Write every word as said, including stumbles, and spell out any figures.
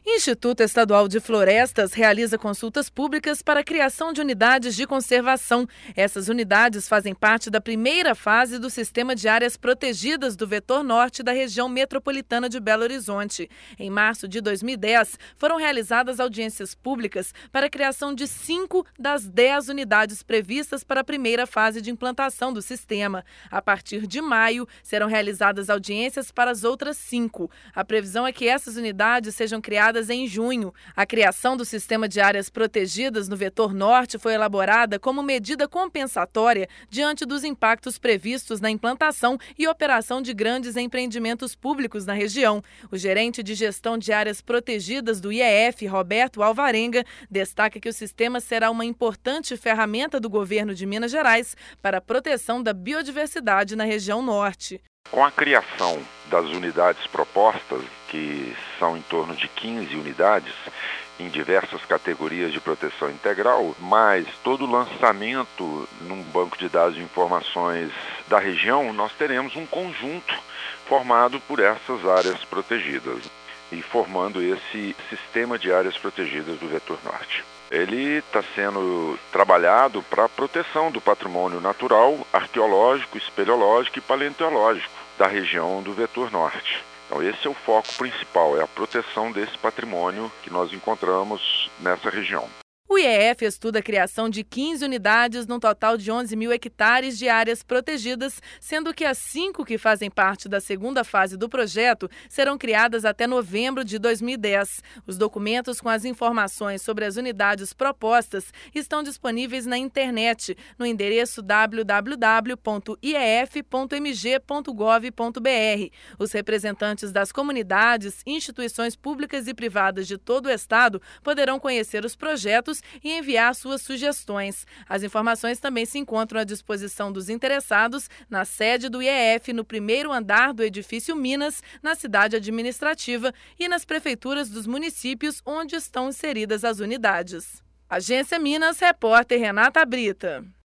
Instituto Estadual de Florestas realiza consultas públicas para a criação de unidades de conservação. Essas unidades fazem parte da primeira fase do sistema de áreas protegidas do vetor norte da região metropolitana de Belo Horizonte. Em março de dois mil e dez, foram realizadas audiências públicas para a criação de cinco das dez unidades previstas para a primeira fase de implantação do sistema. A partir de maio, serão realizadas audiências para as outras cinco. A previsão é que essas unidades sejam criadas em junho. A criação do sistema de áreas protegidas no vetor norte foi elaborada como medida compensatória diante dos impactos previstos na implantação e operação de grandes empreendimentos públicos na região. O gerente de gestão de áreas protegidas do I E F, Roberto Alvarenga, destaca que o sistema será uma importante ferramenta do governo de Minas Gerais para a proteção da biodiversidade na região norte. Com a criação das unidades propostas, que são em torno de quinze unidades, em diversas categorias de proteção integral, mais todo o lançamento num banco de dados de informações da região, nós teremos um conjunto formado por essas áreas protegidas e formando esse sistema de áreas protegidas do vetor norte. Ele está sendo trabalhado para a proteção do patrimônio natural, arqueológico, espeleológico e paleontológico da região do vetor norte. Então esse é o foco principal, é a proteção desse patrimônio que nós encontramos nessa região. O I E F estuda a criação de quinze unidades num total de onze mil hectares de áreas protegidas, sendo que as cinco que fazem parte da segunda fase do projeto serão criadas até novembro de dois mil e dez. Os documentos com as informações sobre as unidades propostas estão disponíveis na internet, no endereço w w w ponto i e f ponto m g ponto gov ponto b r. Os representantes das comunidades, instituições públicas e privadas de todo o estado poderão conhecer os projetos e enviar suas sugestões. As informações também se encontram à disposição dos interessados na sede do I E F, no primeiro andar do edifício Minas, na cidade administrativa e nas prefeituras dos municípios onde estão inseridas as unidades. Agência Minas, repórter Renata Brita.